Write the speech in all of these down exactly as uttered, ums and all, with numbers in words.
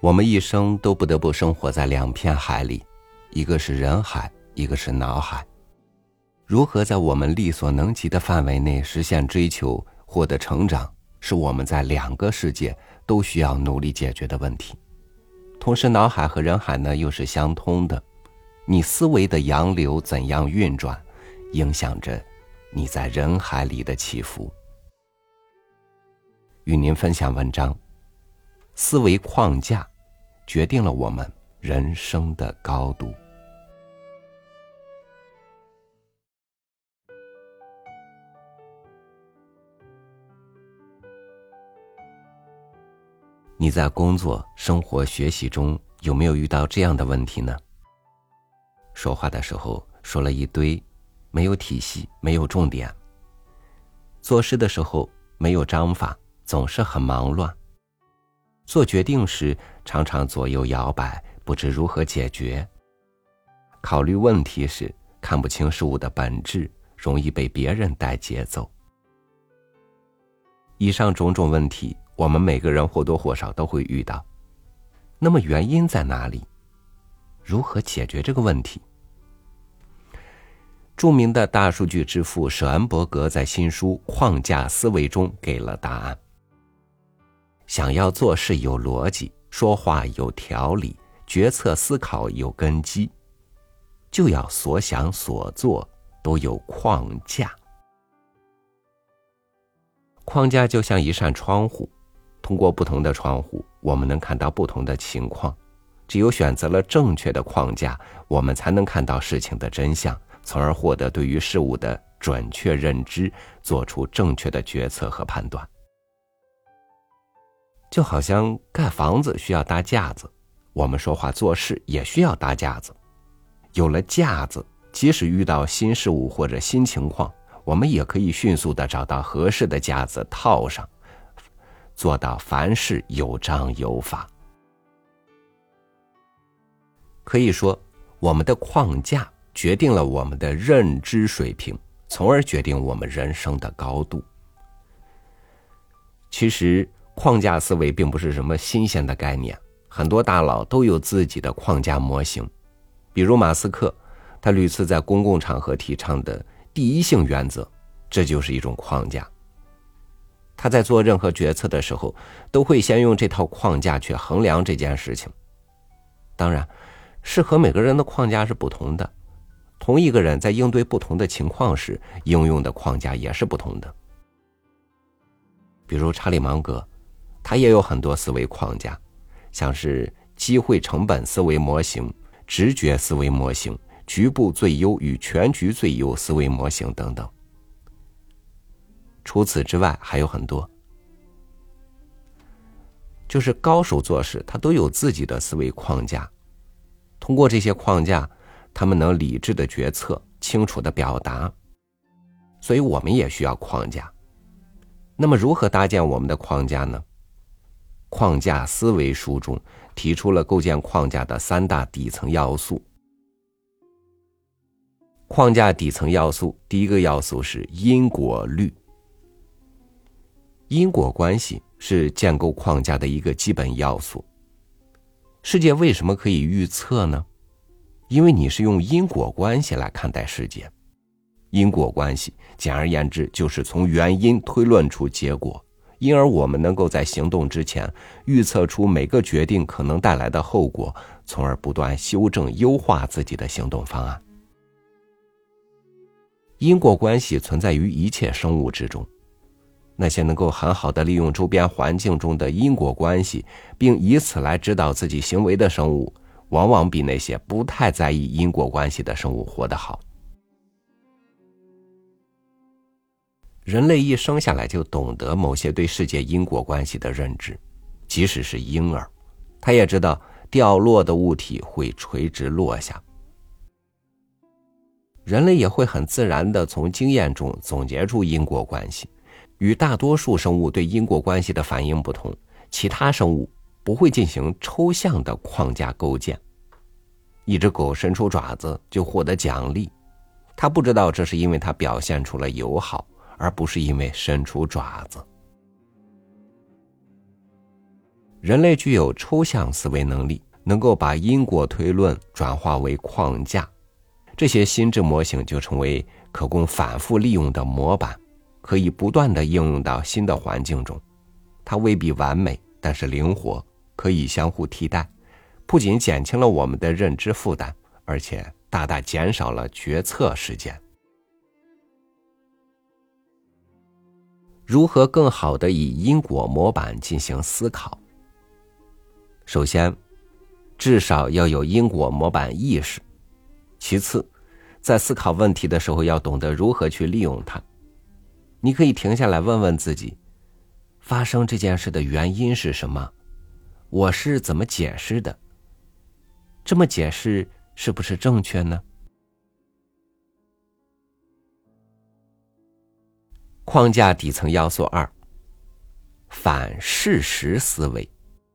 我们一生都不得不生活在两片海里，一个是人海，一个是脑海。如何在我们力所能及的范围内实现追求，获得成长，是我们在两个世界都需要努力解决的问题。同时脑海和人海呢又是相通的，你思维的洋流怎样运转，影响着你在人海里的起伏。与您分享文章，思维框架决定了我们人生的高度。你在工作、生活、学习中有没有遇到这样的问题呢？说话的时候说了一堆，没有体系，没有重点；做事的时候没有章法，总是很忙乱；做决定时常常左右摇摆，不知如何解决；考虑问题时看不清事物的本质，容易被别人带节奏。以上种种问题，我们每个人或多或少都会遇到。那么原因在哪里？如何解决这个问题？著名的大数据之父舍恩伯格在新书《框架思维》中给了答案。想要做事有逻辑，说话有条理，决策思考有根基，就要所想所做都有框架。框架就像一扇窗户，通过不同的窗户，我们能看到不同的情况。只有选择了正确的框架，我们才能看到事情的真相，从而获得对于事物的准确认知，做出正确的决策和判断。就好像盖房子需要搭架子，我们说话做事也需要搭架子。有了架子，即使遇到新事物或者新情况，我们也可以迅速地找到合适的架子套上，做到凡事有章有法。可以说，我们的框架决定了我们的认知水平，从而决定我们人生的高度。其实框架思维并不是什么新鲜的概念，很多大佬都有自己的框架模型。比如马斯克，他屡次在公共场合提倡的第一性原则，这就是一种框架。他在做任何决策的时候，都会先用这套框架去衡量这件事情。当然，适合每个人的框架是不同的，同一个人在应对不同的情况时，应用的框架也是不同的。比如查理芒格，他也有很多思维框架，像是机会成本思维模型、直觉思维模型、局部最优与全局最优思维模型等等。除此之外还有很多，就是高手做事他都有自己的思维框架，通过这些框架，他们能理智的决策，清楚的表达。所以我们也需要框架。那么如何搭建我们的框架呢？框架思维书中提出了构建框架的三大底层要素。框架底层要素，第一个要素是因果律。因果关系是建构框架的一个基本要素。世界为什么可以预测呢？因为你是用因果关系来看待世界。因果关系简而言之就是从原因推论出结果，因而我们能够在行动之前预测出每个决定可能带来的后果，从而不断修正优化自己的行动方案。因果关系存在于一切生物之中，那些能够很好地利用周边环境中的因果关系，并以此来指导自己行为的生物，往往比那些不太在意因果关系的生物活得好。人类一生下来就懂得某些对世界因果关系的认知，即使是婴儿，他也知道掉落的物体会垂直落下。人类也会很自然地从经验中总结出因果关系。与大多数生物对因果关系的反应不同，其他生物不会进行抽象的框架构建。一只狗伸出爪子就获得奖励，它不知道这是因为它表现出了友好，而不是因为伸出爪子。 人类具有抽象思维能力，能够把因果推论转化为框架，这些心智模型就成为可供反复利用的模板，可以不断地应用到新的环境中。它未必完美，但是灵活，可以相互替代，不仅减轻了我们的认知负担，而且大大减少了决策时间。如何更好地以因果模板进行思考？首先，至少要有因果模板意识。其次，在思考问题的时候要懂得如何去利用它。你可以停下来问问自己，发生这件事的原因是什么？我是怎么解释的？这么解释是不是正确呢？框架底层要素二，反事实思维。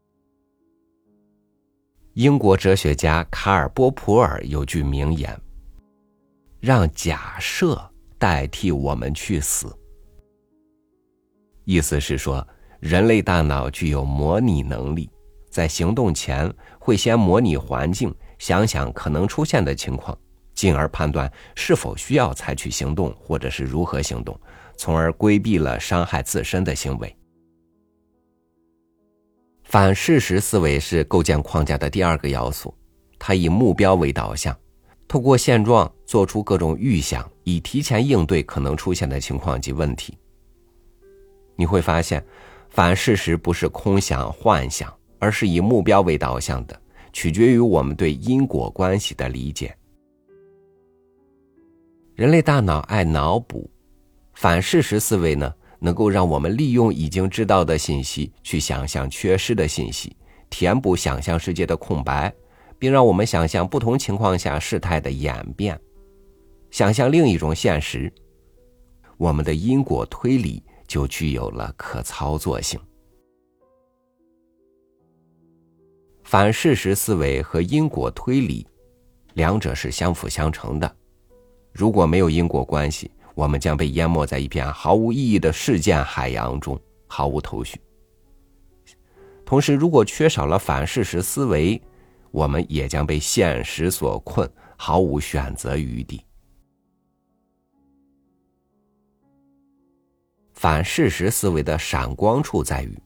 英国哲学家卡尔波普尔有句名言，让假设代替我们去死。意思是说，人类大脑具有模拟能力，在行动前会先模拟环境，想想可能出现的情况，进而判断是否需要采取行动，或者是如何行动，从而规避了伤害自身的行为。反事实思维是构建框架的第二个要素，它以目标为导向，透过现状做出各种预想，以提前应对可能出现的情况及问题。你会发现，反事实不是空想幻想，而是以目标为导向的，取决于我们对因果关系的理解。人类大脑爱脑补，反事实思维呢，能够让我们利用已经知道的信息去想象缺失的信息，填补想象世界的空白，并让我们想象不同情况下事态的演变，想象另一种现实。我们的因果推理就具有了可操作性。反事实思维和因果推理，两者是相辅相成的。如果没有因果关系，我们将被淹没在一片毫无意义的事件海洋中，毫无头绪。同时，如果缺少了反事实思维，我们也将被现实所困，毫无选择余地。反事实思维的闪光处在于：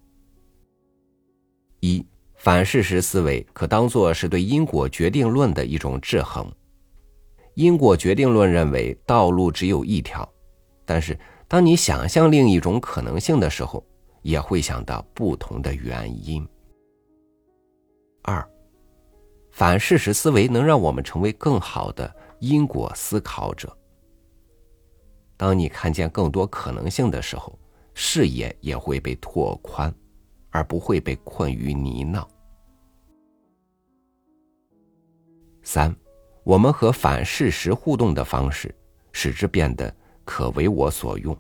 一，反事实思维可当作是对因果决定论的一种制衡。因果决定论认为道路只有一条，但是当你想象另一种可能性的时候，也会想到不同的原因。二，反事实思维能让我们成为更好的因果思考者。当你看见更多可能性的时候，视野也会被拓宽，而不会被困于泥淖。三，我们和反事实互动的方式，使之变得可为我所用。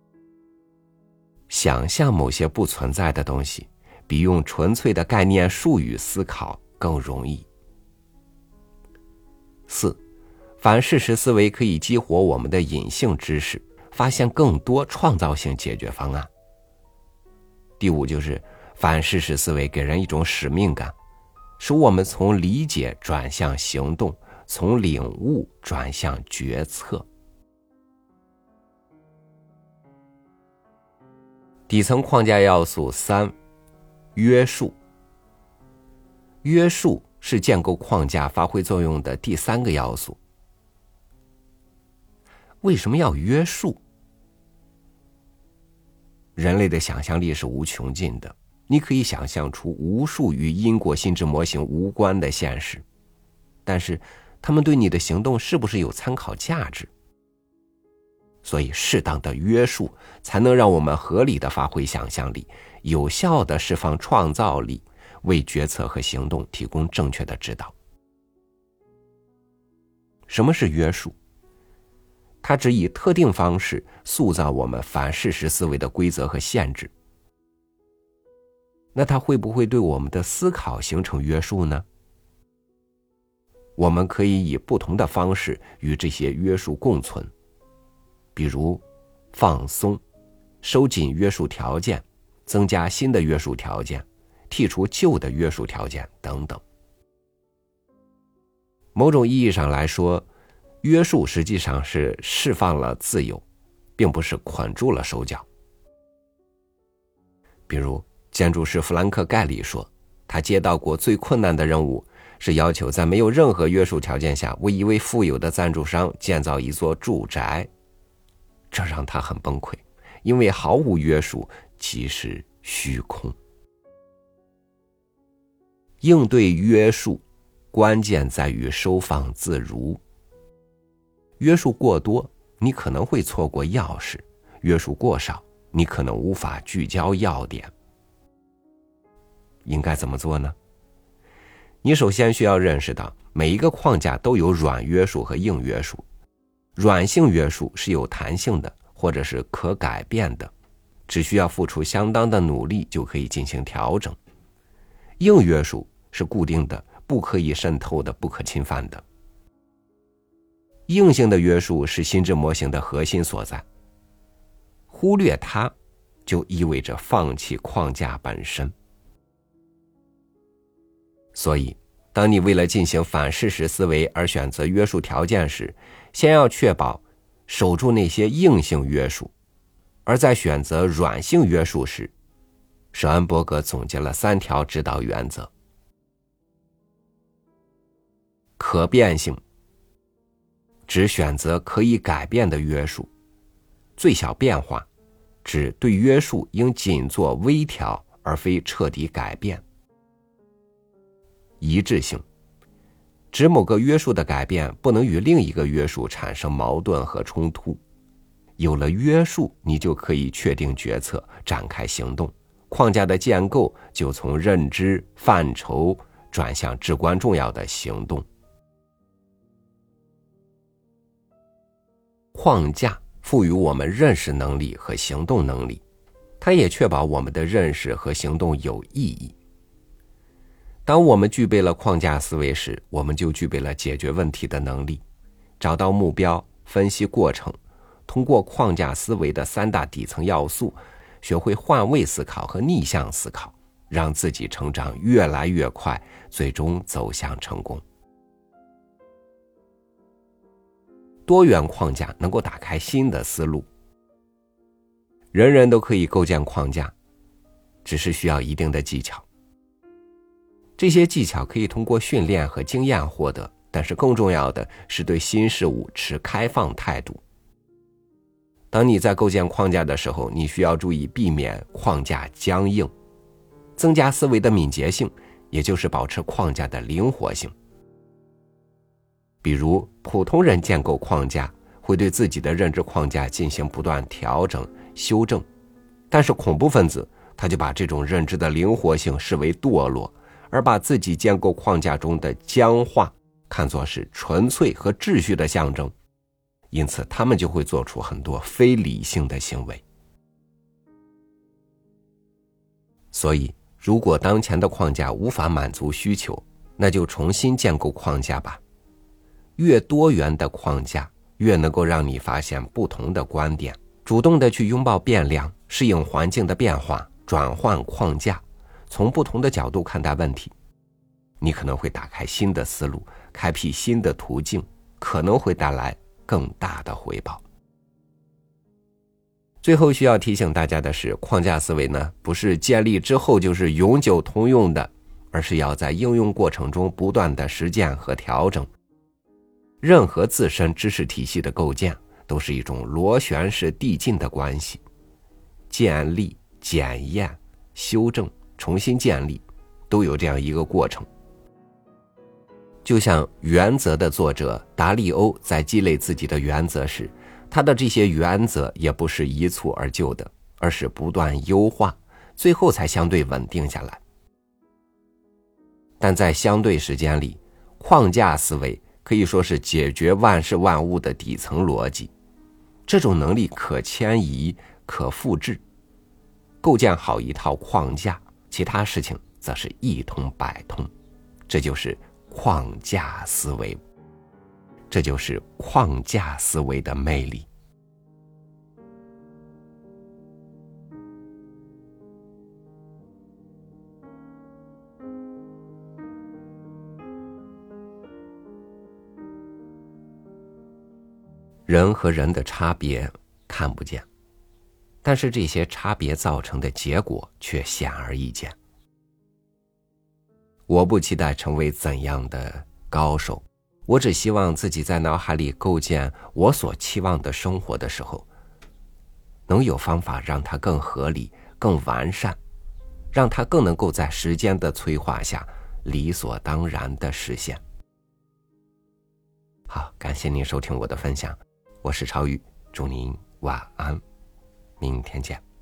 想象某些不存在的东西，比用纯粹的概念术语思考更容易。四，反事实思维可以激活我们的隐性知识，发现更多创造性解决方案。第五，就是反事实思维给人一种使命感，使我们从理解转向行动，从领悟转向决策。底层框架要素三，约束。约束是建构框架发挥作用的第三个要素。为什么要约束？人类的想象力是无穷尽的，你可以想象出无数与因果心智模型无关的现实，但是他们对你的行动是不是有参考价值？所以适当的约束才能让我们合理的发挥想象力，有效的释放创造力，为决策和行动提供正确的指导。什么是约束？它只以特定方式塑造我们反事实思维的规则和限制。那它会不会对我们的思考形成约束呢？我们可以以不同的方式与这些约束共存，比如放松、收紧约束条件、增加新的约束条件、 剔除旧的约束条件等等。某种意义上来说，约束实际上是释放了自由，并不是捆住了手脚。比如建筑师弗兰克·盖里说，他接到过最困难的任务是要求在没有任何约束条件下为一位富有的赞助商建造一座住宅，这让他很崩溃，因为毫无约束即是虚空。应对约束，关键在于收放自如。约束过多，你可能会错过钥匙；约束过少，你可能无法聚焦要点。应该怎么做呢？你首先需要认识到，每一个框架都有软约束和硬约束。软性约束是有弹性的，或者是可改变的，只需要付出相当的努力就可以进行调整。硬约束是固定的，不可以渗透的，不可侵犯的。硬性的约束是心智模型的核心所在，忽略它就意味着放弃框架本身。所以当你为了进行反事实思维而选择约束条件时，先要确保守住那些硬性约束，而在选择软性约束时，舍恩伯格总结了三条指导原则。可变性，指选择可以改变的约束；最小变化，指对约束应仅做微调而非彻底改变；一致性，指某个约束的改变不能与另一个约束产生矛盾和冲突。有了约束，你就可以确定决策，展开行动，框架的建构就从认知范畴转向至关重要的行动。框架赋予我们认识能力和行动能力，它也确保我们的认识和行动有意义。当我们具备了框架思维时，我们就具备了解决问题的能力，找到目标，分析过程，通过框架思维的三大底层要素，学会换位思考和逆向思考，让自己成长越来越快，最终走向成功。多元框架能够打开新的思路。人人都可以构建框架，只是需要一定的技巧。这些技巧可以通过训练和经验获得，但是更重要的是对新事物持开放态度。当你在构建框架的时候，你需要注意避免框架僵硬，增加思维的敏捷性，也就是保持框架的灵活性。比如普通人建构框架会对自己的认知框架进行不断调整修正，但是恐怖分子他就把这种认知的灵活性视为堕落，而把自己建构框架中的僵化看作是纯粹和秩序的象征，因此他们就会做出很多非理性的行为。所以如果当前的框架无法满足需求，那就重新建构框架吧。越多元的框架，越能够让你发现不同的观点，主动的去拥抱变量，适应环境的变化，转换框架，从不同的角度看待问题。你可能会打开新的思路，开辟新的途径，可能会带来更大的回报。最后需要提醒大家的是，框架思维呢，不是建立之后就是永久通用的，而是要在应用过程中不断的实践和调整。任何自身知识体系的构建都是一种螺旋式递进的关系，建立、检验、修正、重新建立，都有这样一个过程。就像《原则》的作者达利欧在积累自己的原则时，他的这些原则也不是一蹴而就的，而是不断优化，最后才相对稳定下来。但在相对时间里，框架思维可以说是解决万事万物的底层逻辑，这种能力可迁移、可复制。构建好一套框架，其他事情则是一通百通。这就是框架思维，这就是框架思维的魅力。 人和人的差别看不见，但是这些差别造成的结果却显而易见。我不期待成为怎样的高手，我只希望自己在脑海里构建我所期望的生活的时候，能有方法让它更合理、更完善，让它更能够在时间的催化下理所当然地实现。好，感谢您收听我的分享，我是超宇，祝您晚安，明天见。